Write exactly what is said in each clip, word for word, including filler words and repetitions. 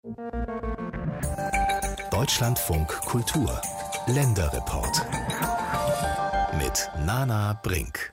Deutschlandfunk Kultur Länderreport mit Nana Brink.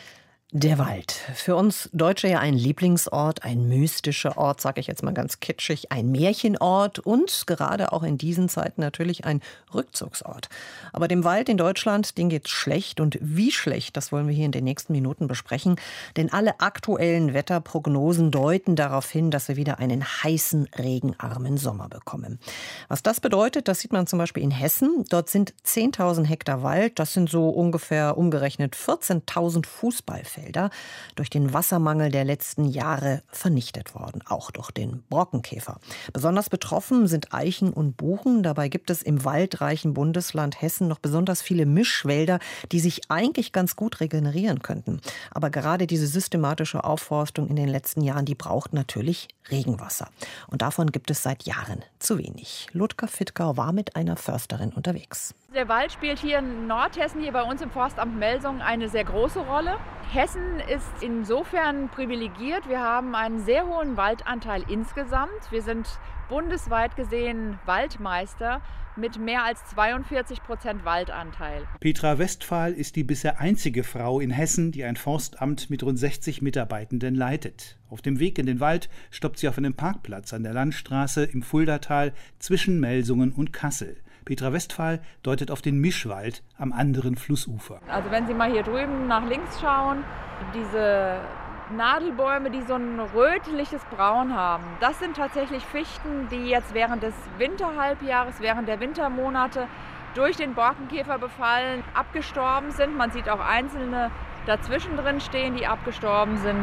Der Wald. Für uns Deutsche ja ein Lieblingsort, ein mystischer Ort, sage ich jetzt mal ganz kitschig, ein Märchenort und gerade auch in diesen Zeiten natürlich ein Rückzugsort. Aber dem Wald in Deutschland, den geht's schlecht und wie schlecht, das wollen wir hier in den nächsten Minuten besprechen. Denn alle aktuellen Wetterprognosen deuten darauf hin, dass wir wieder einen heißen, regenarmen Sommer bekommen. Was das bedeutet, das sieht man zum Beispiel in Hessen. Dort sind zehntausend Hektar Wald, das sind so ungefähr umgerechnet vierzehntausend Fußballfelder. durch den Wassermangel der letzten Jahre vernichtet worden, auch durch den Borkenkäfer. Besonders betroffen sind Eichen und Buchen. Dabei gibt es im waldreichen Bundesland Hessen noch besonders viele Mischwälder, die sich eigentlich ganz gut regenerieren könnten. Aber gerade diese systematische Aufforstung in den letzten Jahren, die braucht natürlich Regenwasser. Und davon gibt es seit Jahren zu wenig. Ludger Fittgau war mit einer Försterin unterwegs. Der Wald spielt hier in Nordhessen, hier bei uns im Forstamt Melsungen, eine sehr große Rolle. Hessen ist insofern privilegiert. Wir haben einen sehr hohen Waldanteil insgesamt. Wir sind bundesweit gesehen Waldmeister mit mehr als zweiundvierzig Prozent Waldanteil. Petra Westphal ist die bisher einzige Frau in Hessen, die ein Forstamt mit rund sechzig Mitarbeitenden leitet. Auf dem Weg in den Wald stoppt sie auf einem Parkplatz an der Landstraße im Fuldatal zwischen Melsungen und Kassel. Petra Westphal deutet auf den Mischwald am anderen Flussufer. Also wenn Sie mal hier drüben nach links schauen, diese Nadelbäume, die so ein rötliches Braun haben, das sind tatsächlich Fichten, die jetzt während des Winterhalbjahres, während der Wintermonate durch den Borkenkäferbefall abgestorben sind. Man sieht auch einzelne dazwischen drin stehen, die abgestorben sind.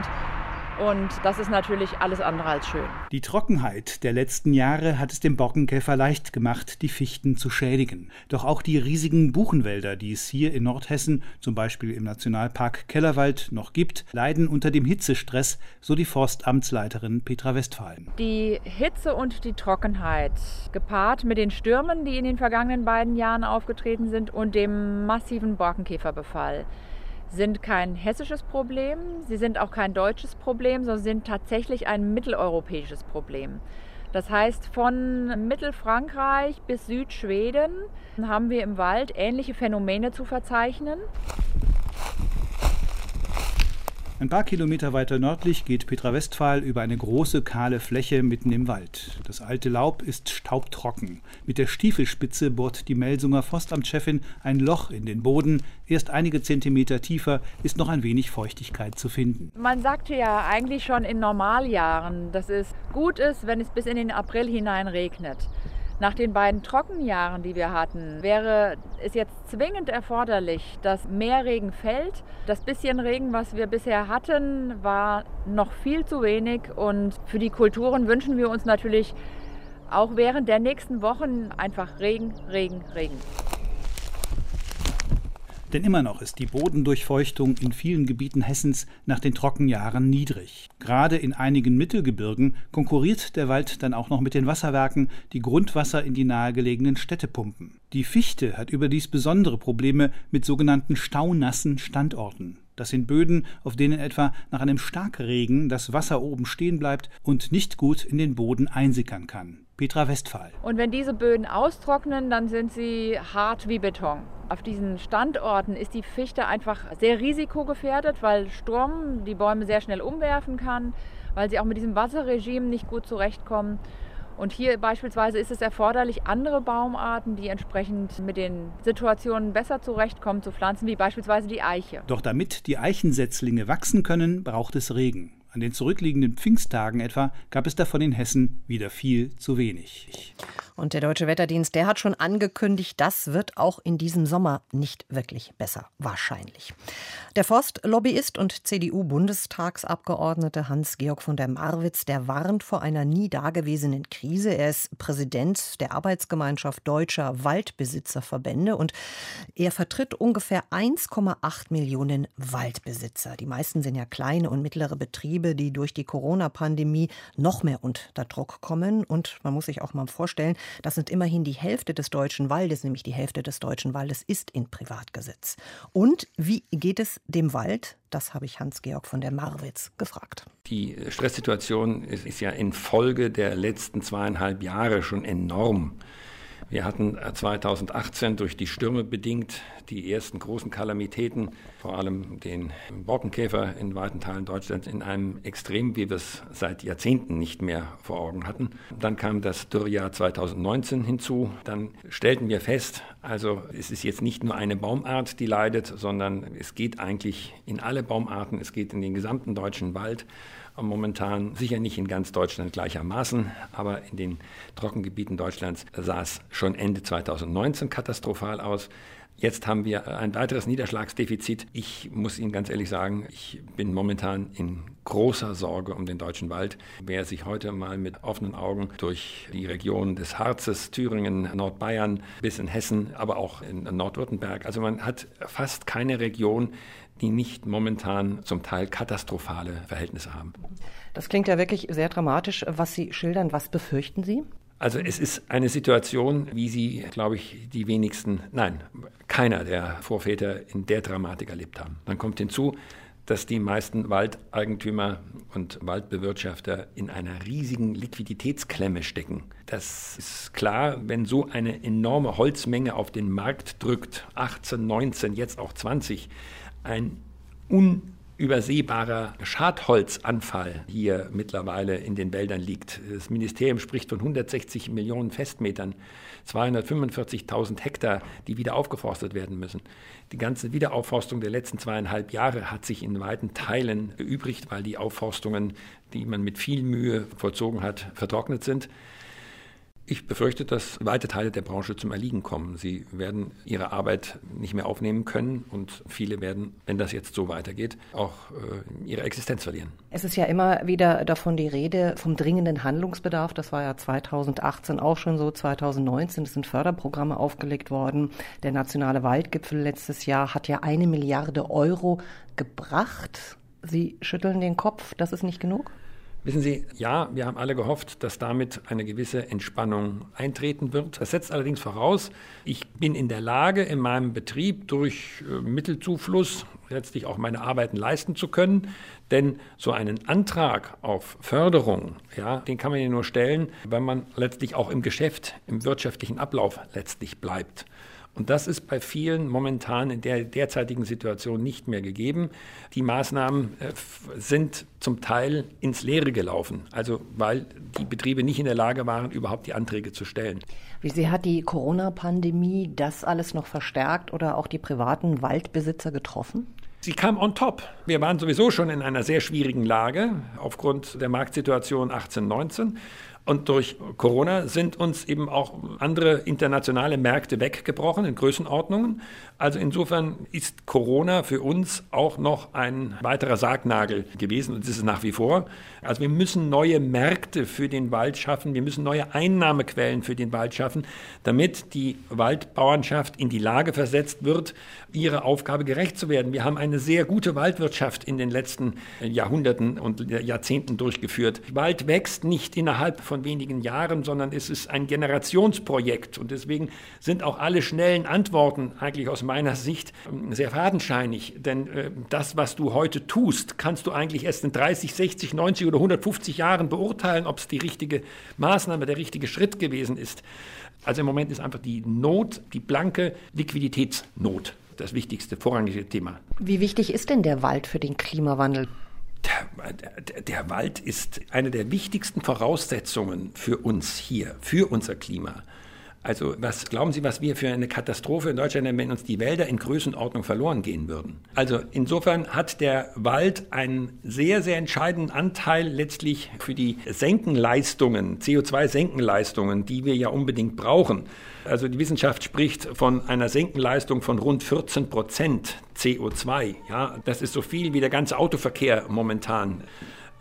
Und das ist natürlich alles andere als schön. Die Trockenheit der letzten Jahre hat es dem Borkenkäfer leicht gemacht, die Fichten zu schädigen. Doch auch die riesigen Buchenwälder, die es hier in Nordhessen, zum Beispiel im Nationalpark Kellerwald, noch gibt, leiden unter dem Hitzestress, so die Forstamtsleiterin Petra Westphal. Die Hitze und die Trockenheit, gepaart mit den Stürmen, die in den vergangenen beiden Jahren aufgetreten sind, und dem massiven Borkenkäferbefall, sind kein hessisches Problem, sie sind auch kein deutsches Problem, sondern sind tatsächlich ein mitteleuropäisches Problem. Das heißt, von Mittelfrankreich bis Südschweden haben wir im Wald ähnliche Phänomene zu verzeichnen. Ein paar Kilometer weiter nördlich geht Petra Westphal über eine große, kahle Fläche mitten im Wald. Das alte Laub ist staubtrocken. Mit der Stiefelspitze bohrt die Melsunger Forstamtschefin ein Loch in den Boden. Erst einige Zentimeter tiefer ist noch ein wenig Feuchtigkeit zu finden. Man sagte ja eigentlich schon in Normaljahren, dass es gut ist, wenn es bis in den April hinein regnet. Nach den beiden Trockenjahren, die wir hatten, wäre es jetzt zwingend erforderlich, dass mehr Regen fällt. Das bisschen Regen, was wir bisher hatten, war noch viel zu wenig. Und für die Kulturen wünschen wir uns natürlich auch während der nächsten Wochen einfach Regen, Regen, Regen. Denn immer noch ist die Bodendurchfeuchtung in vielen Gebieten Hessens nach den Trockenjahren niedrig. Gerade in einigen Mittelgebirgen konkurriert der Wald dann auch noch mit den Wasserwerken, die Grundwasser in die nahegelegenen Städte pumpen. Die Fichte hat überdies besondere Probleme mit sogenannten staunassen Standorten. Das sind Böden, auf denen etwa nach einem Starkregen das Wasser oben stehen bleibt und nicht gut in den Boden einsickern kann. Petra Westphal. Und wenn diese Böden austrocknen, dann sind sie hart wie Beton. Auf diesen Standorten ist die Fichte einfach sehr risikogefährdet, weil Sturm die Bäume sehr schnell umwerfen kann, weil sie auch mit diesem Wasserregime nicht gut zurechtkommen. Und hier beispielsweise ist es erforderlich, andere Baumarten, die entsprechend mit den Situationen besser zurechtkommen, zu pflanzen, wie beispielsweise die Eiche. Doch damit die Eichensetzlinge wachsen können, braucht es Regen. An den zurückliegenden Pfingsttagen etwa gab es davon in Hessen wieder viel zu wenig. Und der Deutsche Wetterdienst, der hat schon angekündigt, das wird auch in diesem Sommer nicht wirklich besser, wahrscheinlich. Der Forstlobbyist und C D U-Bundestagsabgeordnete Hans-Georg von der Marwitz, der warnt vor einer nie dagewesenen Krise. Er ist Präsident der Arbeitsgemeinschaft Deutscher Waldbesitzerverbände und er vertritt ungefähr eins Komma acht Millionen Waldbesitzer. Die meisten sind ja kleine und mittlere Betriebe, die durch die Corona-Pandemie noch mehr unter Druck kommen. Und man muss sich auch mal vorstellen, Das sind immerhin die Hälfte des deutschen Waldes, nämlich die Hälfte des deutschen Waldes ist in Privatbesitz. Und wie geht es dem Wald? Das habe ich Hans-Georg von der Marwitz gefragt. Die Stresssituation ist, ist ja infolge der letzten zweieinhalb Jahre schon enorm. Wir hatten zweitausendachtzehn durch die Stürme bedingt die ersten großen Kalamitäten, vor allem den Borkenkäfer in weiten Teilen Deutschlands in einem Extrem, wie wir es seit Jahrzehnten nicht mehr vor Augen hatten. Dann kam das Dürrejahr zweitausendneunzehn hinzu. Dann stellten wir fest, also es ist jetzt nicht nur eine Baumart, die leidet, sondern es geht eigentlich in alle Baumarten, es geht in den gesamten deutschen Wald. Momentan sicher nicht in ganz Deutschland gleichermaßen, aber in den Trockengebieten Deutschlands sah es schon Ende zweitausendneunzehn katastrophal aus. Jetzt haben wir ein weiteres Niederschlagsdefizit. Ich muss Ihnen ganz ehrlich sagen, ich bin momentan in großer Sorge um den deutschen Wald. Wer sich heute mal mit offenen Augen durch die Region des Harzes, Thüringen, Nordbayern bis in Hessen, aber auch in Nordwürttemberg, also man hat fast keine Region, die nicht momentan zum Teil katastrophale Verhältnisse haben. Das klingt ja wirklich sehr dramatisch, was Sie schildern. Was befürchten Sie? Also es ist eine Situation, wie sie, glaube ich, die wenigsten, nein, keiner der Vorväter in der Dramatik erlebt haben. Dann kommt hinzu, dass die meisten Waldeigentümer und Waldbewirtschafter in einer riesigen Liquiditätsklemme stecken. Das ist klar, wenn so eine enorme Holzmenge auf den Markt drückt, achtzehn, neunzehn, jetzt auch zwanzig, ein unübersehbarer Schadholzanfall hier mittlerweile in den Wäldern liegt. Das Ministerium spricht von hundertsechzig Millionen Festmetern, zweihundertfünfundvierzigtausend Hektar, die wieder aufgeforstet werden müssen. Die ganze Wiederaufforstung der letzten zweieinhalb Jahre hat sich in weiten Teilen erübrigt, weil die Aufforstungen, die man mit viel Mühe vollzogen hat, vertrocknet sind. Ich befürchte, dass weite Teile der Branche zum Erliegen kommen. Sie werden ihre Arbeit nicht mehr aufnehmen können und viele werden, wenn das jetzt so weitergeht, auch äh, ihre Existenz verlieren. Es ist ja immer wieder davon die Rede, vom dringenden Handlungsbedarf. Das war ja zweitausendachtzehn auch schon so, zweitausendneunzehn. Es sind Förderprogramme aufgelegt worden. Der Nationale Waldgipfel letztes Jahr hat ja eine Milliarde Euro gebracht. Sie schütteln den Kopf, das ist nicht genug? Wissen Sie, ja, wir haben alle gehofft, dass damit eine gewisse Entspannung eintreten wird. Das setzt allerdings voraus, ich bin in der Lage, in meinem Betrieb durch äh, Mittelzufluss letztlich auch meine Arbeiten leisten zu können. Denn so einen Antrag auf Förderung, ja, den kann man ja nur stellen, wenn man letztlich auch im Geschäft, im wirtschaftlichen Ablauf letztlich bleibt. Und das ist bei vielen momentan in der derzeitigen Situation nicht mehr gegeben. Die Maßnahmen äh, sind zum Teil ins Leere gelaufen, also weil die Betriebe nicht in der Lage waren, überhaupt die Anträge zu stellen. Wie sehr hat die Corona-Pandemie das alles noch verstärkt oder auch die privaten Waldbesitzer getroffen? Sie kam on top. Wir waren sowieso schon in einer sehr schwierigen Lage aufgrund der Marktsituation achtzehn, neunzehn. Und durch Corona sind uns eben auch andere internationale Märkte weggebrochen in Größenordnungen. Also insofern ist Corona für uns auch noch ein weiterer Sargnagel gewesen und das ist es nach wie vor. Also wir müssen neue Märkte für den Wald schaffen, wir müssen neue Einnahmequellen für den Wald schaffen, damit die Waldbauernschaft in die Lage versetzt wird, ihrer Aufgabe gerecht zu werden. Wir haben eine sehr gute Waldwirtschaft in den letzten Jahrhunderten und Jahrzehnten durchgeführt. Wald wächst nicht innerhalb von wenigen Jahren, sondern es ist ein Generationsprojekt und deswegen sind auch alle schnellen Antworten eigentlich aus meiner Sicht sehr fadenscheinig, denn äh, das, was du heute tust, kannst du eigentlich erst in dreißig, sechzig, neunzig oder hundertfünfzig Jahren beurteilen, ob es die richtige Maßnahme, der richtige Schritt gewesen ist. Also im Moment ist einfach die Not, die blanke Liquiditätsnot das wichtigste, vorrangige Thema. Wie wichtig ist denn der Wald für den Klimawandel? Der, der, der Wald ist eine der wichtigsten Voraussetzungen für uns hier, für unser Klima. Also was glauben Sie, was wir für eine Katastrophe in Deutschland haben, wenn uns die Wälder in Größenordnung verloren gehen würden? Also insofern hat der Wald einen sehr, sehr entscheidenden Anteil letztlich für die Senkenleistungen, C O zwei Senkenleistungen, die wir ja unbedingt brauchen. Also die Wissenschaft spricht von einer Senkenleistung von rund vierzehn Prozent C O zwei. Ja, das ist so viel wie der ganze Autoverkehr momentan.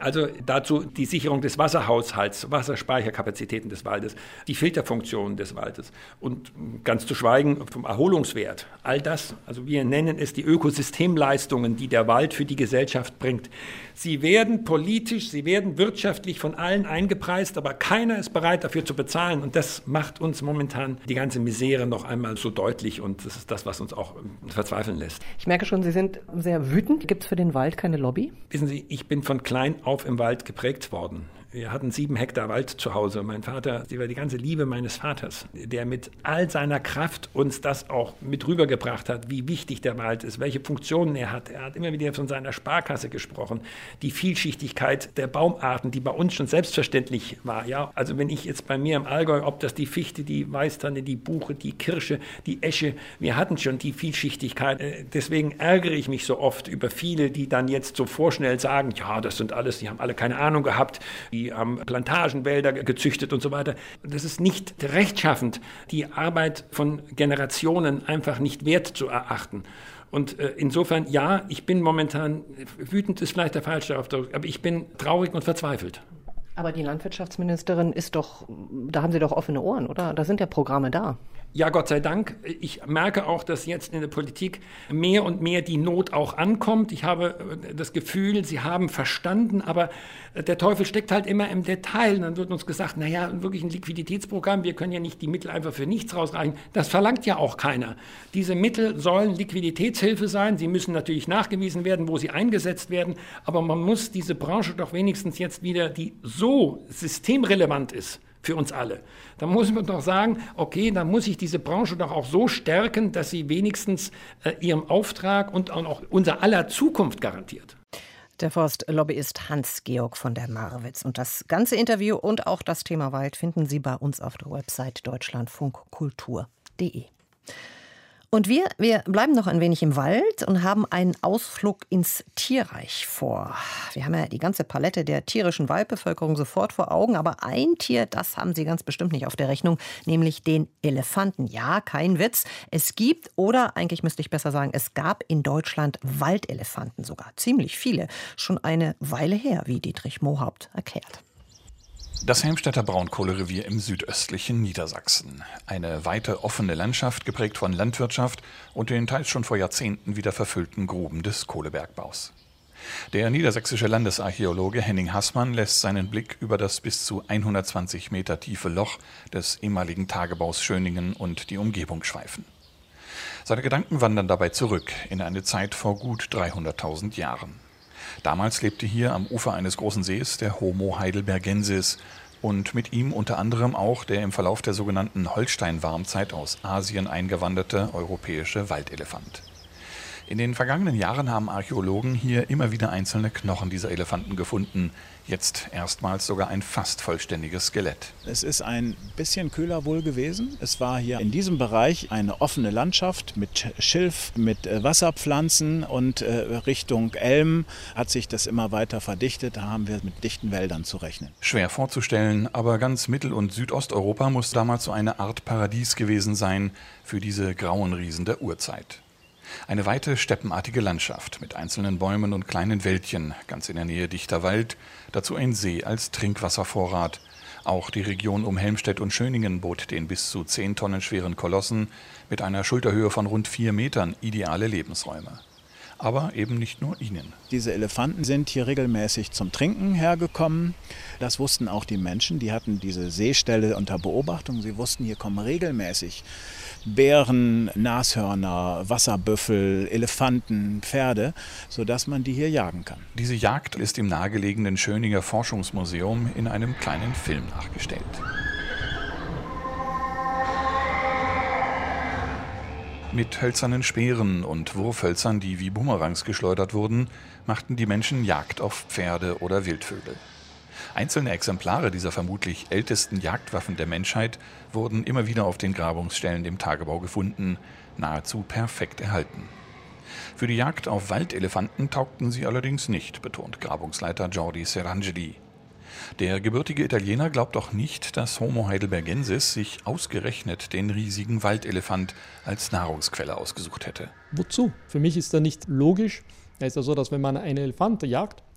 Also dazu die Sicherung des Wasserhaushalts, Wasserspeicherkapazitäten des Waldes, die Filterfunktionen des Waldes und ganz zu schweigen vom Erholungswert. All das, also wir nennen es die Ökosystemleistungen, die der Wald für die Gesellschaft bringt. Sie werden politisch, sie werden wirtschaftlich von allen eingepreist, aber keiner ist bereit dafür zu bezahlen. Und das macht uns momentan die ganze Misere noch einmal so deutlich und das ist das, was uns auch verzweifeln lässt. Ich merke schon, Sie sind sehr wütend. Gibt es für den Wald keine Lobby? Wissen Sie, ich bin von klein auf im Wald geprägt worden. Wir hatten sieben Hektar Wald zu Hause. Mein Vater, sie war die ganze Liebe meines Vaters, der mit all seiner Kraft uns das auch mit rübergebracht hat, wie wichtig der Wald ist, welche Funktionen er hat. Er hat immer wieder von seiner Sparkasse gesprochen, die Vielschichtigkeit der Baumarten, die bei uns schon selbstverständlich war. Ja, also wenn ich jetzt bei mir im Allgäu, ob das die Fichte, die Weißtanne, die Buche, die Kirsche, die Esche, wir hatten schon die Vielschichtigkeit. Deswegen ärgere ich mich so oft über viele, die dann jetzt so vorschnell sagen, ja, das sind alles, die haben alle keine Ahnung gehabt, die haben Plantagenwälder gezüchtet und so weiter. Das ist nicht rechtschaffend, die Arbeit von Generationen einfach nicht wert zu erachten. Und äh, insofern, ja, ich bin momentan, wütend ist vielleicht der falsche Ausdruck, aber ich bin traurig und verzweifelt. Aber die Landwirtschaftsministerin ist doch, da haben Sie doch offene Ohren, oder? Da sind ja Programme da. Ja, Gott sei Dank. Ich merke auch, dass jetzt in der Politik mehr und mehr die Not auch ankommt. Ich habe das Gefühl, sie haben verstanden, aber der Teufel steckt halt immer im Detail. Und dann wird uns gesagt, naja, wirklich ein Liquiditätsprogramm, wir können ja nicht die Mittel einfach für nichts rausreichen. Das verlangt ja auch keiner. Diese Mittel sollen Liquiditätshilfe sein. Sie müssen natürlich nachgewiesen werden, wo sie eingesetzt werden. Aber man muss diese Branche doch wenigstens jetzt wieder, die so systemrelevant ist, für uns alle. Da muss man doch sagen, okay, dann muss ich diese Branche doch auch so stärken, dass sie wenigstens äh, ihrem Auftrag und auch unser aller Zukunft garantiert. Der Forstlobbyist Hans-Georg von der Marwitz. Und das ganze Interview und auch das Thema Wald finden Sie bei uns auf der Website deutschlandfunkkultur punkt de. Und wir, wir bleiben noch ein wenig im Wald und haben einen Ausflug ins Tierreich vor. Wir haben ja die ganze Palette der tierischen Waldbevölkerung sofort vor Augen, aber ein Tier, das haben Sie ganz bestimmt nicht auf der Rechnung, nämlich den Elefanten. Ja, kein Witz. Es gibt, oder eigentlich müsste ich besser sagen, es gab in Deutschland Waldelefanten sogar. Ziemlich viele. Schon eine Weile her, wie Dietrich Mohaupt erklärt. Das Helmstedter Braunkohlerevier im südöstlichen Niedersachsen. Eine weite, offene Landschaft, geprägt von Landwirtschaft und den teils schon vor Jahrzehnten wieder verfüllten Gruben des Kohlebergbaus. Der niedersächsische Landesarchäologe Henning Haßmann lässt seinen Blick über das bis zu hundertzwanzig Meter tiefe Loch des ehemaligen Tagebaus Schöningen und die Umgebung schweifen. Seine Gedanken wandern dabei zurück in eine Zeit vor gut dreihunderttausend Jahren. Damals lebte hier am Ufer eines großen Sees der Homo heidelbergensis und mit ihm unter anderem auch der im Verlauf der sogenannten Holstein-Warmzeit aus Asien eingewanderte europäische Waldelefant. In den vergangenen Jahren haben Archäologen hier immer wieder einzelne Knochen dieser Elefanten gefunden. Jetzt erstmals sogar ein fast vollständiges Skelett. Es ist ein bisschen kühler wohl gewesen. Es war hier in diesem Bereich eine offene Landschaft mit Schilf, mit Wasserpflanzen und Richtung Elm hat sich das immer weiter verdichtet. Da haben wir mit dichten Wäldern zu rechnen. Schwer vorzustellen, aber ganz Mittel- und Südosteuropa muss damals so eine Art Paradies gewesen sein für diese grauen Riesen der Urzeit. Eine weite steppenartige Landschaft mit einzelnen Bäumen und kleinen Wäldchen, ganz in der Nähe dichter Wald, dazu ein See als Trinkwasservorrat. Auch die Region um Helmstedt und Schöningen bot den bis zu zehn Tonnen schweren Kolossen mit einer Schulterhöhe von rund vier Metern ideale Lebensräume. Aber eben nicht nur ihnen. Diese Elefanten sind hier regelmäßig zum Trinken hergekommen. Das wussten auch die Menschen, die hatten diese Seestelle unter Beobachtung. Sie wussten, hier kommen regelmäßig Bären, Nashörner, Wasserbüffel, Elefanten, Pferde, sodass man die hier jagen kann. Diese Jagd ist im nahegelegenen Schöninger Forschungsmuseum in einem kleinen Film nachgestellt. Mit hölzernen Speeren und Wurfhölzern, die wie Bumerangs geschleudert wurden, machten die Menschen Jagd auf Pferde oder Wildvögel. Einzelne Exemplare dieser vermutlich ältesten Jagdwaffen der Menschheit wurden immer wieder auf den Grabungsstellen im Tagebau gefunden, nahezu perfekt erhalten. Für die Jagd auf Waldelefanten taugten sie allerdings nicht, betont Grabungsleiter Jordi Serangeli. Der gebürtige Italiener glaubt auch nicht, dass Homo heidelbergensis sich ausgerechnet den riesigen Waldelefant als Nahrungsquelle ausgesucht hätte. Wozu? Für mich ist das nicht logisch. Es ist ja so, dass wenn man einen Elefant jagt,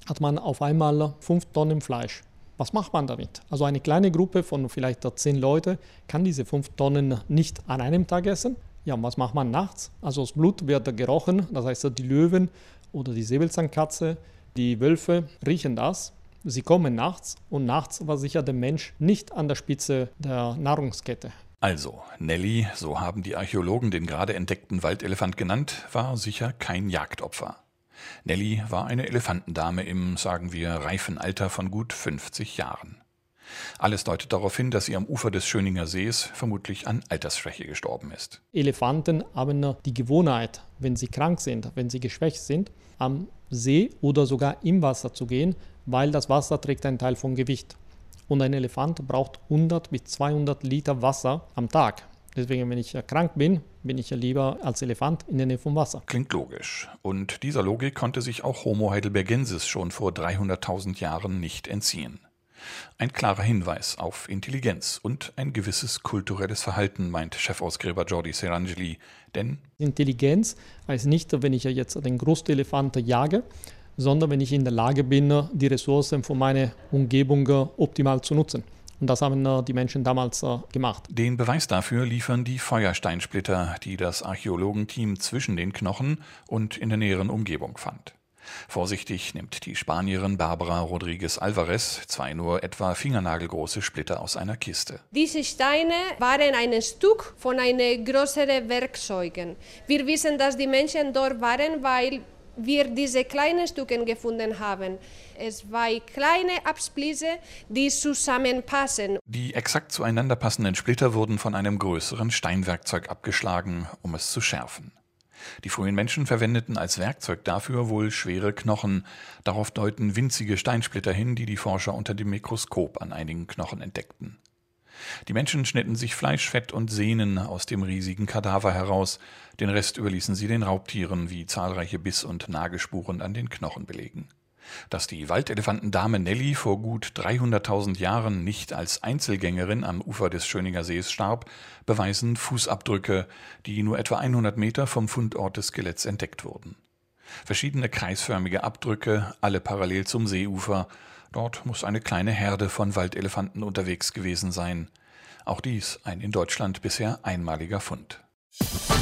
hat man auf einmal fünf Tonnen Fleisch. Was macht man damit? Also eine kleine Gruppe von vielleicht zehn Leuten kann diese fünf Tonnen nicht an einem Tag essen. Ja, und was macht man nachts? Also das Blut wird gerochen, das heißt die Löwen oder die Säbelzahnkatze, die Wölfe riechen das. Sie kommen nachts und nachts war sicher der Mensch nicht an der Spitze der Nahrungskette. Also, Nelly, so haben die Archäologen den gerade entdeckten Waldelefant genannt, war sicher kein Jagdopfer. Nelly war eine Elefantendame im, sagen wir, reifen Alter von gut fünfzig Jahren. Alles deutet darauf hin, dass sie am Ufer des Schöninger Sees vermutlich an Altersschwäche gestorben ist. Elefanten haben die Gewohnheit, wenn sie krank sind, wenn sie geschwächt sind, am See oder sogar im Wasser zu gehen, weil das Wasser trägt einen Teil vom Gewicht. Und ein Elefant braucht hundert bis zweihundert Liter Wasser am Tag. Deswegen, wenn ich krank bin, bin ich lieber als Elefant in der Nähe vom Wasser. Klingt logisch. Und dieser Logik konnte sich auch Homo heidelbergensis schon vor dreihunderttausend Jahren nicht entziehen. Ein klarer Hinweis auf Intelligenz und ein gewisses kulturelles Verhalten, meint Chefausgräber Jordi Serangeli. Denn Intelligenz heißt nicht, wenn ich jetzt den größten Elefant jage, sondern wenn ich in der Lage bin, die Ressourcen von meiner Umgebung optimal zu nutzen. Und das haben die Menschen damals gemacht. Den Beweis dafür liefern die Feuersteinsplitter, die das Archäologenteam zwischen den Knochen und in der näheren Umgebung fand. Vorsichtig nimmt die Spanierin Barbara Rodriguez Alvarez zwei nur etwa fingernagelgroße Splitter aus einer Kiste. Diese Steine waren ein Stück von einem größeren Werkzeugen. Wir wissen, dass die Menschen dort waren, weil wir diese kleinen Stücke gefunden haben. Es waren kleine Absplitze, die zusammenpassen. Die exakt zueinander passenden Splitter wurden von einem größeren Steinwerkzeug abgeschlagen, um es zu schärfen. Die frühen Menschen verwendeten als Werkzeug dafür wohl schwere Knochen. Darauf deuten winzige Steinsplitter hin, die die Forscher unter dem Mikroskop an einigen Knochen entdeckten. Die Menschen schnitten sich Fleisch, Fett und Sehnen aus dem riesigen Kadaver heraus. Den Rest überließen sie den Raubtieren, wie zahlreiche Biss- und Nagelspuren an den Knochen belegen. Dass die Waldelefantendame Nelly vor gut dreihunderttausend Jahren nicht als Einzelgängerin am Ufer des Schöninger Sees starb, beweisen Fußabdrücke, die nur etwa hundert Meter vom Fundort des Skeletts entdeckt wurden. Verschiedene kreisförmige Abdrücke, alle parallel zum Seeufer. Dort muss eine kleine Herde von Waldelefanten unterwegs gewesen sein. Auch dies ein in Deutschland bisher einmaliger Fund.